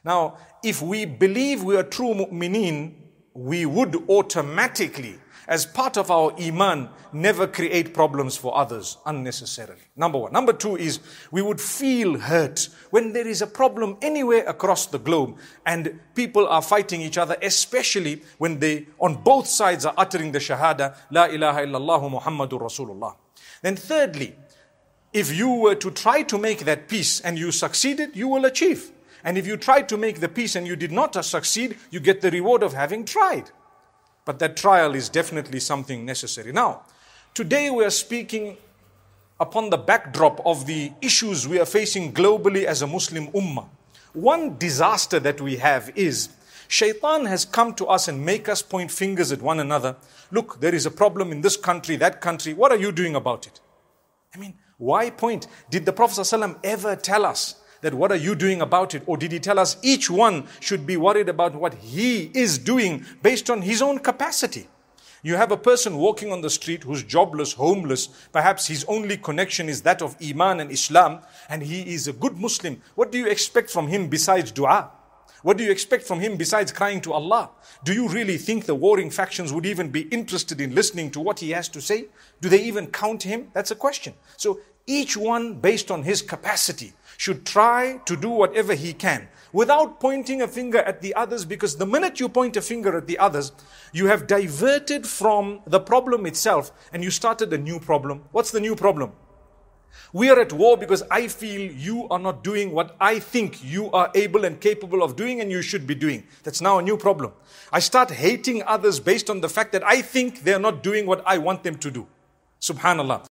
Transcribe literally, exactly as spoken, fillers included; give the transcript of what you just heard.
Now, if we believe we are true mu'mineen, we would automatically, as part of our iman, never create problems for others unnecessarily. Number one. Number two is we would feel hurt when there is a problem anywhere across the globe and people are fighting each other, especially when they on both sides are uttering the shahada, La ilaha illallah Muhammadur Rasulullah. Then thirdly, if you were to try to make that peace and you succeeded, you will achieve. And if you tried to make the peace and you did not succeed, you get the reward of having tried. But that trial is definitely something necessary. Now, today we are speaking upon the backdrop of the issues we are facing globally as a Muslim ummah. One disaster that we have is Shaitan has come to us and make us point fingers at one another. Look, there is a problem in this country, that country. What are you doing about it? I mean, why point? Did the Prophet ﷺ ever tell us that what are you doing about it? Or did he tell us each one should be worried about what he is doing based on his own capacity? You have a person walking on the street who's jobless, homeless. Perhaps his only connection is that of Iman and Islam, and he is a good Muslim. What do you expect from him besides dua? What do you expect from him besides crying to Allah? Do you really think the warring factions would even be interested in listening to what he has to say? Do they even count him? That's a question. So each one, based on his capacity, should try to do whatever he can without pointing a finger at the others, because the minute you point a finger at the others, you have diverted from the problem itself and you started a new problem. What's the new problem? We are at war because I feel you are not doing what I think you are able and capable of doing and you should be doing. That's now a new problem. I start hating others based on the fact that I think they are not doing what I want them to do. Subhanallah.